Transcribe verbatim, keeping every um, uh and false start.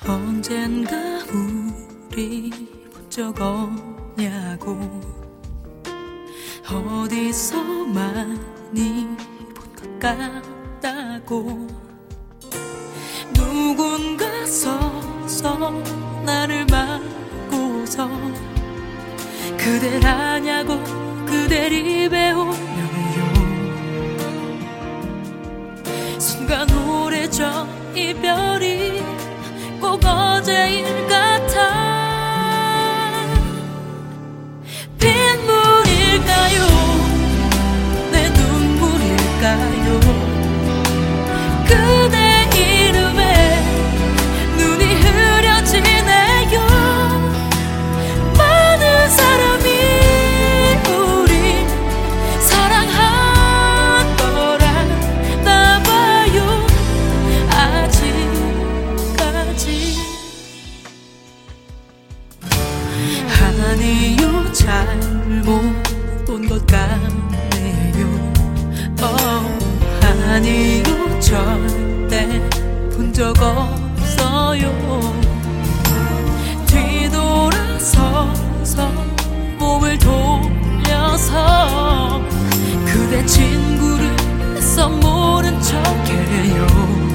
언젠가 우리 본 적 없냐고, 어디서 많이 본 것 같다고. 누군가 서서 나를 막고서 그댈 아냐고 그댈 입에 올려요. 순간 오래전 이별이 꼭 어제일 같아. 빗물일까요? 내 눈물일까요? 그대 이름에 눈이 흐려지네요. 많은 사람이 우리 사랑한 거라나 봐요. 아직까지. 아니요, 잘못 본 것 같네요. oh, 아니요, 절대 본 적 없어요. 뒤돌아서서 몸을 돌려서 그대 친구를 애써 모른 척해요.